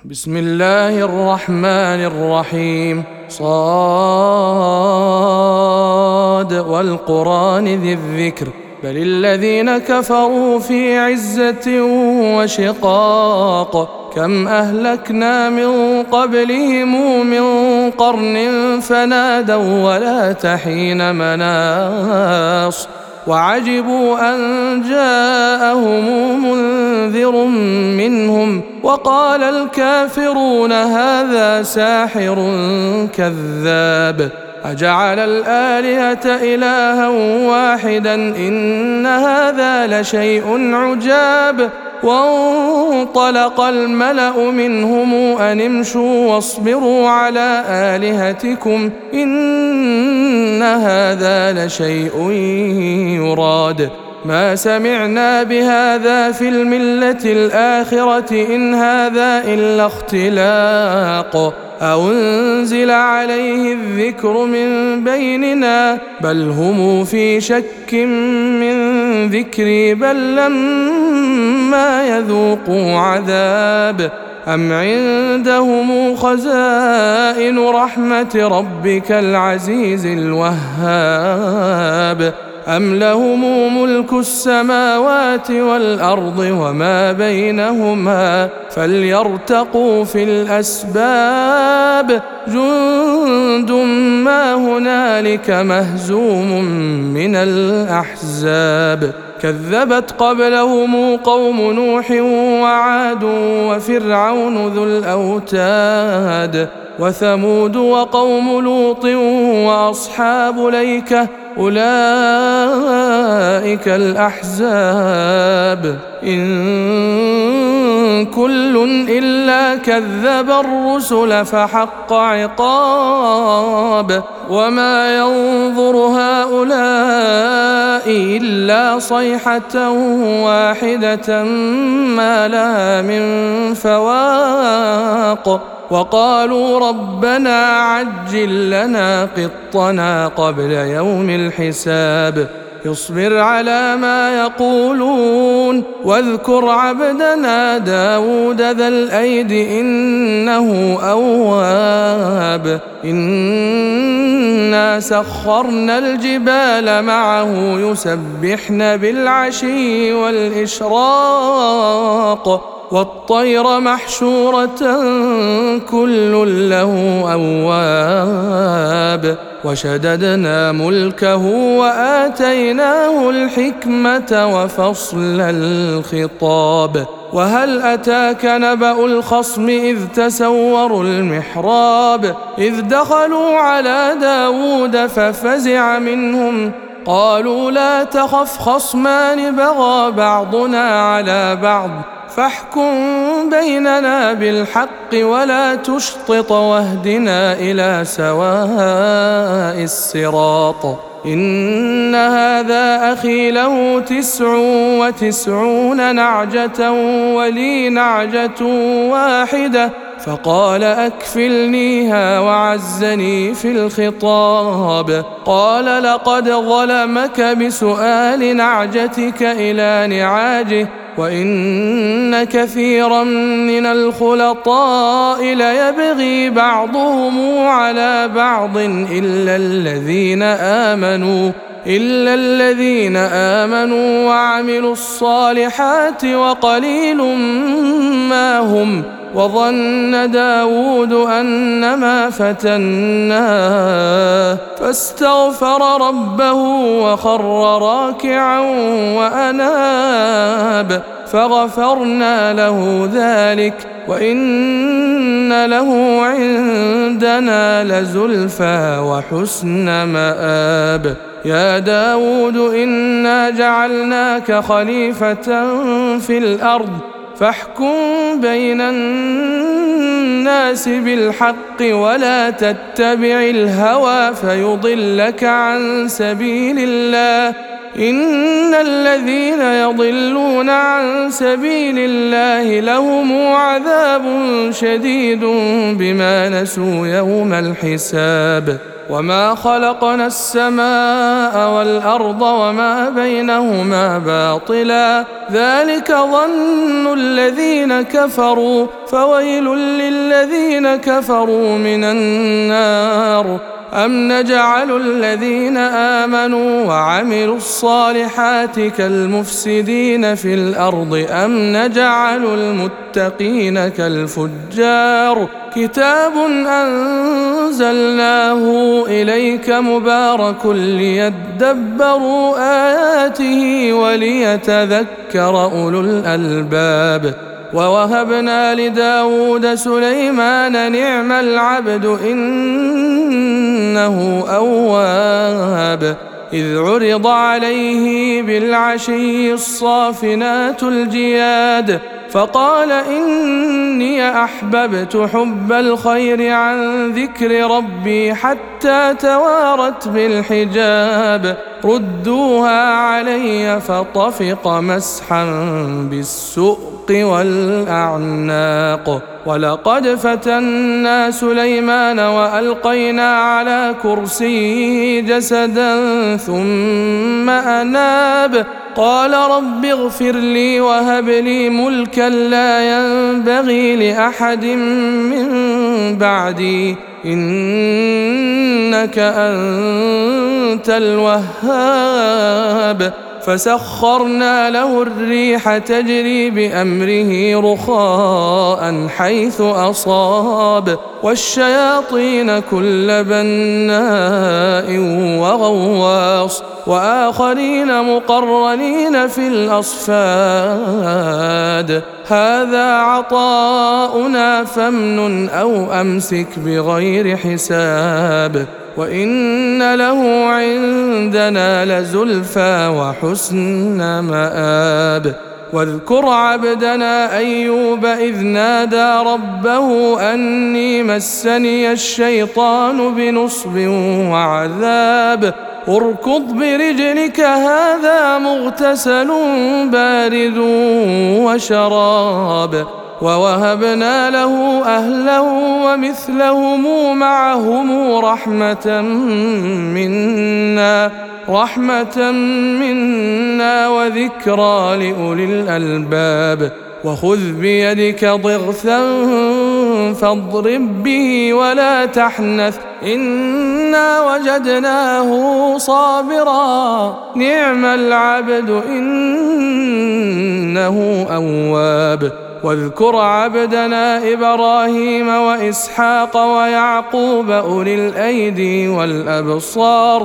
بسم الله الرحمن الرحيم. صاد والقرآن ذي الذكر بل الذين كفروا في عزة وشقاق كم أهلكنا من قبلهم من قرن فنادوا ولا تحين مناص وعجبوا أن جاءهم منذر منهم وقال الكافرون هذا ساحر كذاب أجعل الآلهة إلها واحدا إن هذا لشيء عجاب وانطلق الملأ منهم أن امشوا واصبروا على آلهتكم إن هذا لشيء يراد ما سمعنا بهذا في الملة الآخرة إن هذا إلا اختلاق أو انزل عليه الذكر من بيننا بل هم في شك من ذكري بل لما يذوقوا عذاب أم عندهم خزائن رحمة ربك العزيز الوهاب أم لهم ملك السماوات والأرض وما بينهما فليرتقوا في الأسباب جند ما هنالك مهزوم من الأحزاب كذبت قبلهم قوم نوح وعاد وفرعون ذو الأوتاد وثمود وقوم لوط وأصحاب الأيكة أولئك الأحزاب إن كل إلا كذب الرسل فحق عقاب وما ينظر هؤلاء إلا صيحة واحدة ما لها من فواق وقالوا ربنا عجل لنا قطنا قبل يوم الحساب يصبر على ما يقولون واذكر عبدنا داود ذا الأيد إنه أواب إنا سخرنا الجبال معه يسبحن بالعشي والإشراق والطير محشورة كل له أواب وشددنا ملكه وآتيناه الحكمة وفصل الخطاب وهل أتاك نبأ الخصم إذ تسوروا المحراب إذ دخلوا على داود ففزع منهم قالوا لا تخف خصمان بغى بعضنا على بعض فاحكم بيننا بالحق ولا تشطط واهدنا إلى سواء الصراط إن هذا أخي له 99 نعجة ولي نعجة واحدة فقال أكفلنيها وعزني في الخطاب قال لقد ظلمك بسؤال نعجتك إلى نعاجه وإن كثيرا من الخلطاء ليبغي بعضهم على بعض إلا الذين آمنوا وعملوا الصالحات وقليل ما هم وظن داود أنما فتناه فاستغفر ربه وخر راكعا وأناب فغفرنا له ذلك وإن له عندنا لزلفى وحسن مآب يا داود إنا جعلناك خليفة في الأرض فاحكم بين الناس بالحق ولا تتبع الهوى فيضلك عن سبيل الله إن الذين يضلون عن سبيل الله لهم عذاب شديد بما نسوا يوم الحساب وما خلقنا السماء والأرض وما بينهما باطلا ذلك ظن الذين كفروا فويل للذين كفروا من النار أم نجعل الذين آمنوا وعملوا الصالحات كالمفسدين في الأرض أم نجعل المتقين كالفجار كتاب أنزلناه إليك مبارك ليدبروا آياته وليتذكر أولو الألباب ووهبنا لداود سليمان نعم العبد إنه أواب إذ عرض عليه بالعشي الصافنات الجياد فقال إني أحببت حب الخير عن ذكر ربي حتى توارت بالحجاب ردوها علي فطفق مسحا بالسؤق والأعناق ولقد فتنا سليمان وألقينا على كرسيه جسدا ثم أناب قال رب اغفر لي وهب لي ملكا لا ينبغي لأحد من بعدي إنك أنت الوهاب فسخرنا له الريح تجري بأمره رخاء حيث أصاب والشياطين كل بناء وغواص وآخرين مقرنين في الأصفاد هذا عطاؤنا فامنن أو أمسك بغير حساب وإن له عندنا لزلفى وحسن مآب واذكر عبدنا أيوب إذ نادى ربه أني مسني الشيطان بنصب وعذاب اركض برجلك هذا مغتسل بارد وشراب ووهبنا له أهله ومثلهم معهم رحمة منا وذكرى لأولي الألباب وخذ بيدك ضغثا فاضرب به ولا تحنث إنا وجدناه صابرا نعم العبد إنه أواب واذكر عبدنا إبراهيم وإسحاق ويعقوب أولي الأيدي والأبصار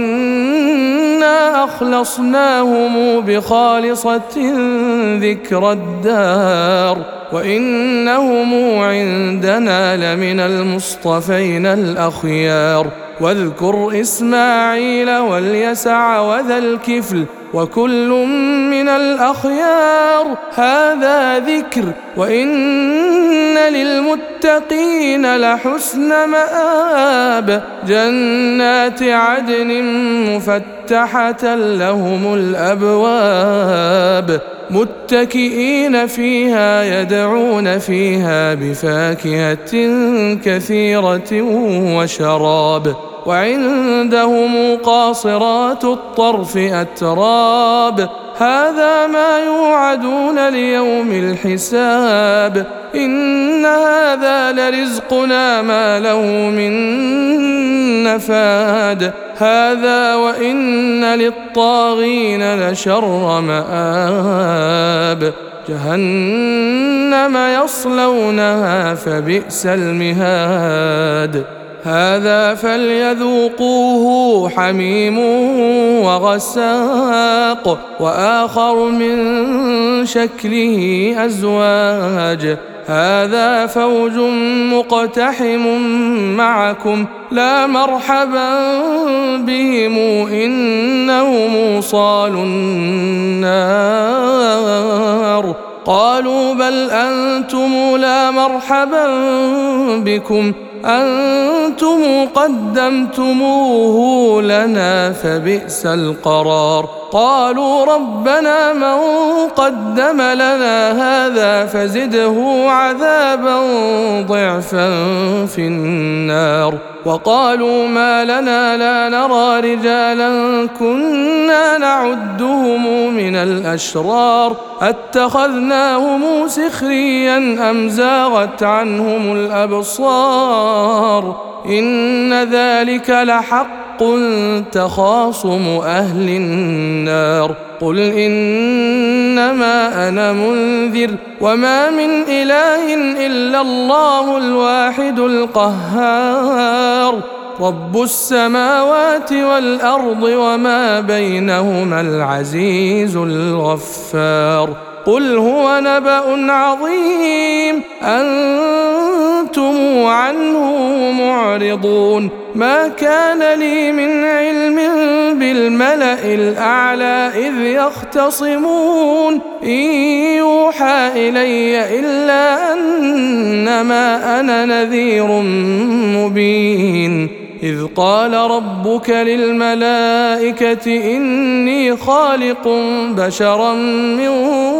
إنا أخلصناهم بخالصة ذكر الدار وإنهم عندنا لمن المصطفين الأخيار واذكر إسماعيل واليسع وذا الكفل وكل من الأخيار هذا ذكر وإن للمتقين لحسن مآب جنات عدن مفتحة لهم الأبواب متكئين فيها يدعون فيها بفاكهة كثيرة وشراب وعندهم قاصرات الطرف أتراب هذا ما يوعدون ليوم الحساب إن هذا لرزقنا ما له من نفاد هذا وإن للطاغين لشر مآب جهنم يصلونها فبئس المهاد هذا فليذوقوه حميم وغساق وآخر من شكله أزواج هذا فوج مقتحم معكم لا مرحبا بهم إنهم صالوا النار قالوا بل أنتم لا مرحبا بكم أنتم قدمتموه لنا فبئس القرار قالوا ربنا من قدم لنا هذا فزده عذابا ضعفا في النار وقالوا ما لنا لا نرى رجالا كنا نعدهم من الأشرار أتخذناهم سخريا أم زاغت عنهم الأبصار إن ذلك لحق تخاصم أهل النار قل إنما أنا منذر وما من إله إلا الله الواحد القهار رب السماوات والأرض وما بينهما العزيز الغفار قل هو نبأ عظيم أنتم عنه معرضون ما كان لي من علم بالملأ الأعلى إذ يختصمون إن يوحى إلي إلا أنما أنا نذير مبين إذ قال ربك للملائكة إني خالق بشرا من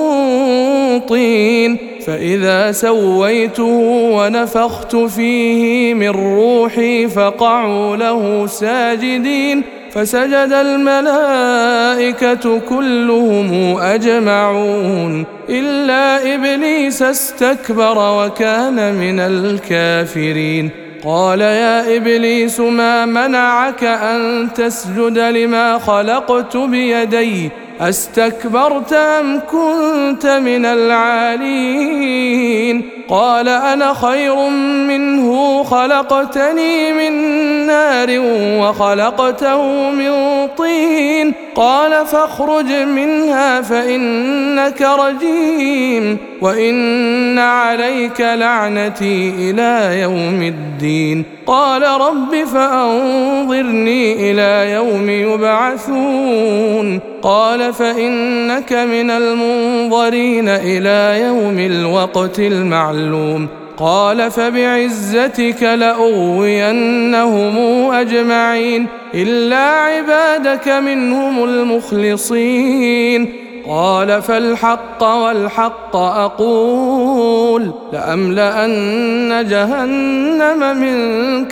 طين فإذا سويته ونفخت فيه من روحي فقعوا له ساجدين فسجد الملائكة كلهم أجمعون إلا إبليس استكبر وكان من الكافرين قال يا إبليس ما منعك أن تسجد لما خلقت بيدي أستكبرت أم كنت من العالين قال أنا خير منه خلقتني من نار وخلقته من طين قال فاخرج منها فإنك رجيم وإن عليك لعنتي إلى يوم الدين قال رب فأنظرني إلى يوم يبعثون قال فإنك من المنظرين إلى يوم الوقت المعلوم قال فبعزتك لأغوينهم أجمعين إلا عبادك منهم المخلصين قال فالحق والحق أقول لأملأن جهنم منك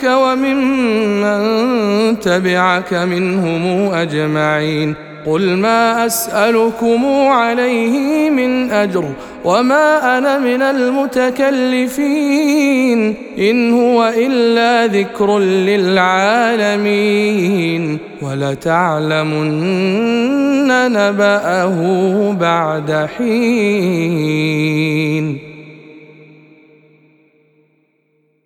وممن تبعك منهم أجمعين قل ما أسألكم عليه من أجر وما أنا من المتكلفين إن هو إلا ذكر للعالمين ولتعلمن نبأه بعد حين